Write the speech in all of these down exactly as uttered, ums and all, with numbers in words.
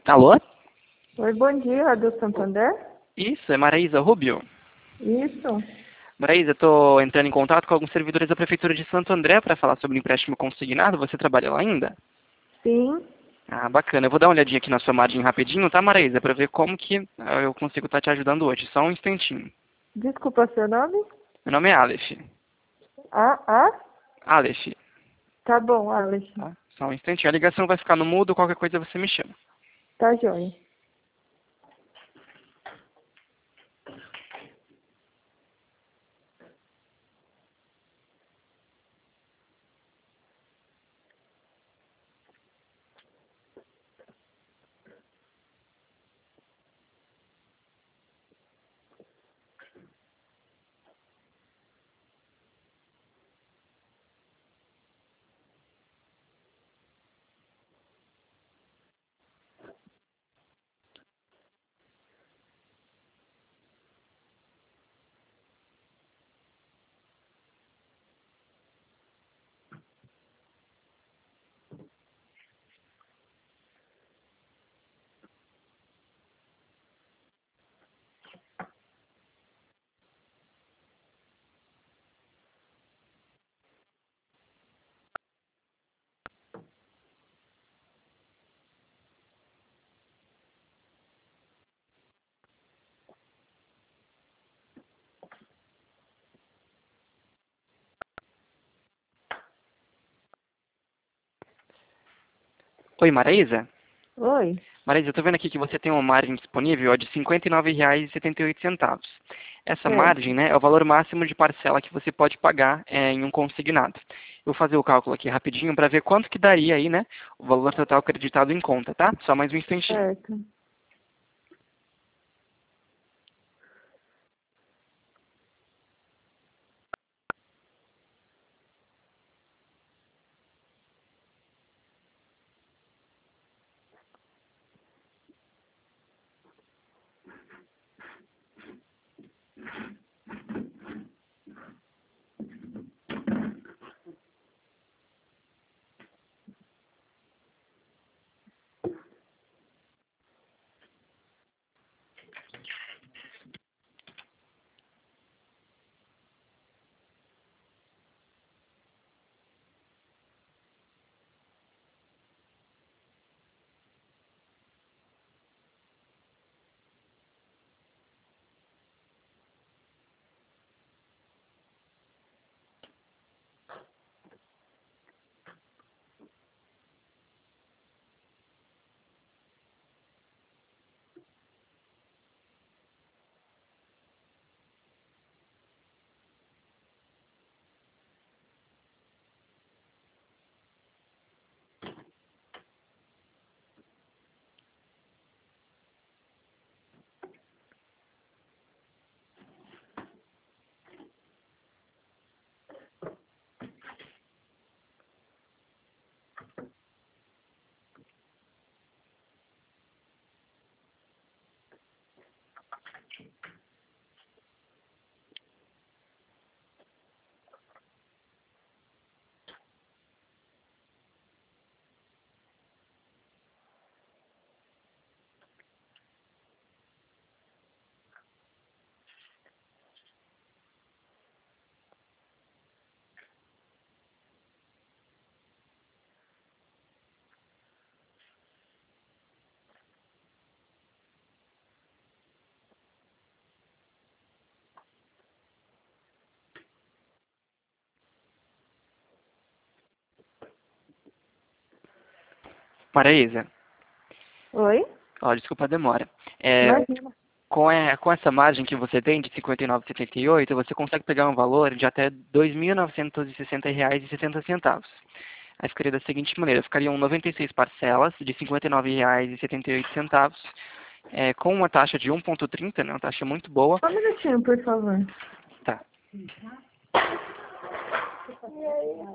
Alô? Oi, bom dia, do Santander? Isso, é Maraísa Rubio. Isso. Maraísa, eu estou entrando em contato com alguns servidores da Prefeitura de Santo André para falar sobre o empréstimo consignado. Você trabalha lá ainda? Sim. Ah, bacana. Eu vou dar uma olhadinha aqui na sua margem rapidinho, tá, Maraísa? Para ver como que ah, eu consigo estar te ajudando hoje. Só um instantinho. Desculpa, seu nome? Meu nome é Aleph. Ah, ah? Aleph, Tá bom, Alex. tá? Só um instantinho. A ligação vai ficar no mudo, qualquer coisa você me chama. Tá joia. Oi, Maraísa? Oi. Maraísa, eu estou vendo aqui que você tem uma margem disponível ó, de cinquenta e nove reais e setenta e oito centavos. Essa Certo. margem, né, é o valor máximo de parcela que você pode pagar é, em um consignado. Eu vou fazer o cálculo aqui rapidinho para ver quanto que daria aí, né, o valor total acreditado em conta, tá? Só mais um instantinho. Certo. Maraísa, Oi? ó, desculpa a demora. É, Imagina. com, a- com essa margem que você tem de cinquenta e nove reais e setenta e oito centavos, você consegue pegar um valor de até dois mil novecentos e sessenta reais e sessenta centavos. Aí ficaria da seguinte maneira, ficariam noventa e seis parcelas de cinquenta e nove reais e setenta e oito centavos, é, com uma taxa de um vírgula trinta, né, uma taxa muito boa. Só um minutinho, por favor. Tá. E aí?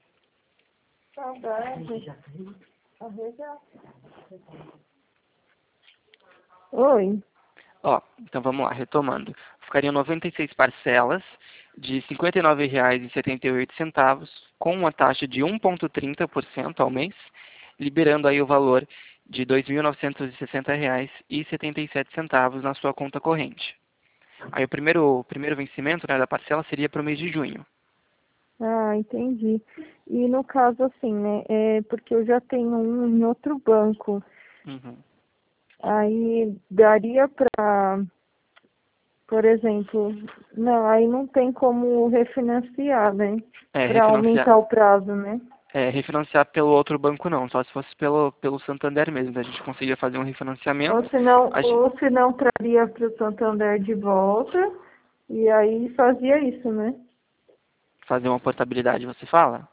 Saudade. Arrega. Oi. Ó, então vamos lá, retomando. Ficariam noventa e seis parcelas de cinquenta e nove reais e setenta e oito centavos, com uma taxa de um vírgula trinta por cento ao mês, liberando aí o valor de dois mil novecentos e sessenta reais e setenta e sete centavos na sua conta corrente. Aí o primeiro, o primeiro vencimento, né, da parcela seria para o mês de junho. Ah, entendi. E no caso assim, né, é porque eu já tenho um em outro banco. Uhum. Aí daria para, por exemplo, não, aí não tem como refinanciar, né? É, Para refinanciar, aumentar o prazo, né? é, refinanciar pelo outro banco não, só se fosse pelo, pelo Santander mesmo. A gente conseguia fazer um Ou refinanciamento, se não, a gente ou se não traria para o Santander de volta, e aí fazia isso, né? fazer uma portabilidade, você fala?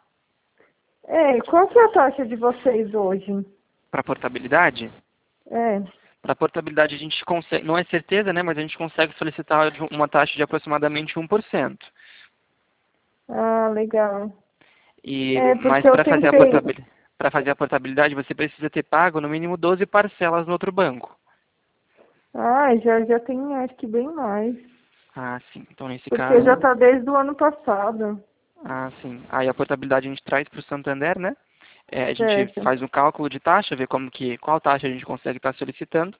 É, qual que é a taxa de vocês hoje? Para portabilidade? É, Para portabilidade a gente consegue, não é certeza, né, mas a gente consegue solicitar de uma taxa de aproximadamente um por cento. ah, legal. E, É, mas porque eu para fazer a tentei. portabilidade, para fazer a portabilidade, você precisa ter pago no mínimo doze parcelas no outro banco. Ah, já, já tem acho que bem mais. Ah, sim. Então, nesse Porque já caso, tá desde o ano passado. ah, sim. Aí a portabilidade a gente traz para o Santander, né? É, a gente Certo. faz um cálculo de taxa, vê como que, qual taxa a gente consegue estar solicitando.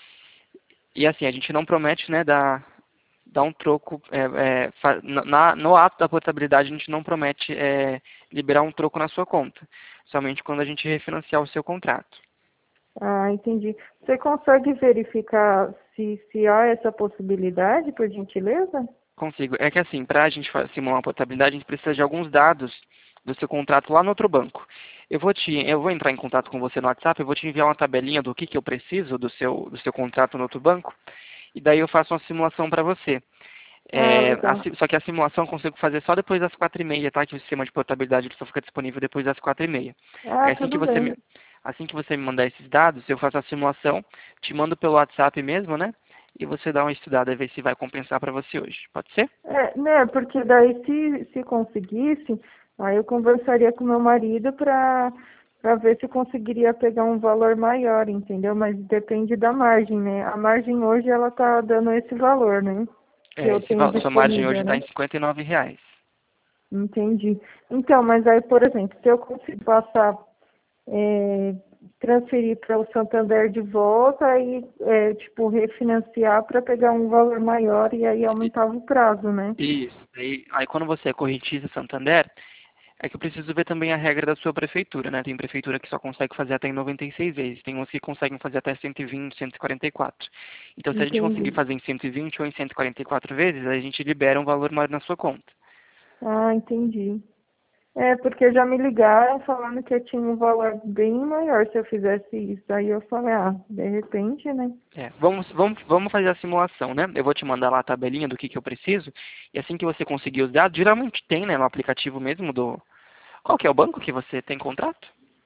E assim, a gente não promete, né, dar, dar um troco, é, é, fa- na, no ato da portabilidade a gente não promete é, liberar um troco na sua conta. Somente quando a gente refinanciar o seu contrato. Ah, entendi. Você consegue verificar se, se há essa possibilidade, por gentileza? Consigo. É que assim, para a gente fa- simular uma portabilidade, a gente precisa de alguns dados do seu contrato lá no outro banco. Eu vou te, eu vou entrar em contato com você no WhatsApp, eu vou te enviar uma tabelinha do que, que eu preciso do seu, do seu contrato no outro banco, e daí eu faço uma simulação para você. Ah, É, a legal. si- só que a simulação eu consigo fazer só depois das quatro e meia, tá? Que o sistema de portabilidade ele só fica disponível depois das quatro e meia. Ah, Aí assim que tudo você bem. me, assim que você me mandar esses dados, eu faço a simulação, te mando pelo WhatsApp mesmo, né? E você dá uma estudada e ver se vai compensar para você hoje. Pode ser? É, né, porque daí se, se conseguisse, aí eu conversaria com meu marido para para ver se conseguiria pegar um valor maior, entendeu? Mas depende da margem, né? A margem hoje ela tá dando esse valor, né? Que É, eu esse, tenho val- sua margem hoje disponível, está né? em cinquenta e nove reais. Entendi. Então, mas aí, por exemplo, se eu conseguir passar, é, transferir para o Santander de volta e, é, tipo, refinanciar para pegar um valor maior e aí I- aumentava o prazo, né? Isso. Aí, aí quando você é correntista Santander, é que eu preciso ver também a regra da sua prefeitura, né? Tem prefeitura que só consegue fazer até em noventa e seis vezes, tem uns que conseguem fazer até cento e vinte, cento e quarenta e quatro. Então, se a gente conseguir Entendi. fazer em cento e vinte ou em cento e quarenta e quatro vezes, a gente libera um valor maior na sua conta. Ah, entendi. É, porque já me ligaram falando que eu tinha um valor bem maior se eu fizesse isso. Aí eu falei, ah, de repente, né? É, vamos, vamos, vamos fazer a simulação, né? Eu vou te mandar lá a tabelinha do que, que eu preciso, e assim que você conseguir os dados, geralmente tem, né, no aplicativo mesmo do... Qual que é o banco que você tem contrato?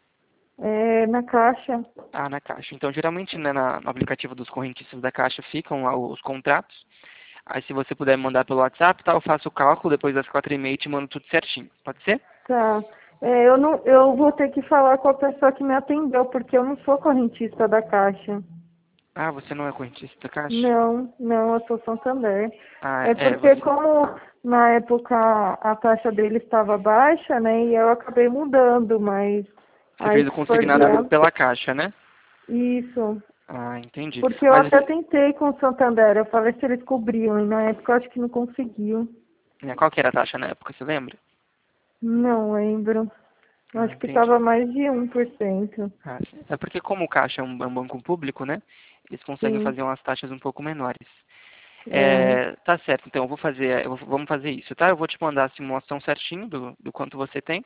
É, na caixa. Ah, na Caixa. Então, geralmente, né, na- no aplicativo dos correntistas da Caixa ficam lá os contratos. Aí, se você puder me mandar pelo WhatsApp, tá, eu faço o cálculo depois das quatro e meia e te mando tudo certinho. Pode ser? Tá. É, eu não, eu vou ter que falar com a pessoa que me atendeu, porque eu não sou correntista da Caixa. Ah, você não é correntista da Caixa? Não, não, eu sou Santander. Ah, É é, porque você, como na época a taxa dele estava baixa, né, e eu acabei mudando, mas você aí fez o se for de consignado pe- ano, pela Caixa, né? isso. Ah, entendi. Porque eu Mas, até tentei com o Santander, eu falei se eles cobriam, e na época eu acho que não conseguiu. né, qual que era a taxa na época, você lembra? Não lembro. Ah, Acho que entendi. estava mais de um por cento. Ah, sim. É porque como o Caixa é um, é um banco público, né? Eles conseguem Sim. fazer umas taxas um pouco menores. É, É, tá certo, então eu vou fazer, eu vou- vamos fazer isso, tá? Eu vou te mandar a simulação certinho do, do quanto você tem.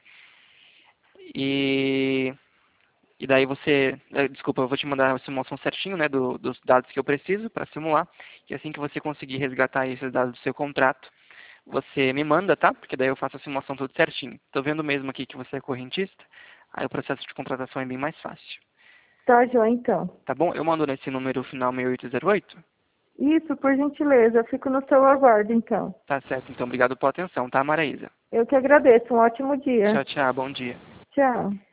E, e daí você, eh, desculpa, eu vou te mandar a simulação certinho, né, do- dos dados que eu preciso para simular. E assim que você conseguir resgatar esses dados do seu contrato, você me manda, tá? Porque daí eu faço a simulação tudo certinho. Tô vendo mesmo aqui que você é correntista, aí o processo de contratação é bem mais fácil. tá, joia, então. Tá bom? Eu mando nesse número final seis oito zero oito. Isso, por gentileza, eu fico no seu aguardo, então. Tá certo, então obrigado pela atenção, tá, Maraísa? Eu que agradeço, um ótimo dia. Tchau, tchau, bom dia. Tchau.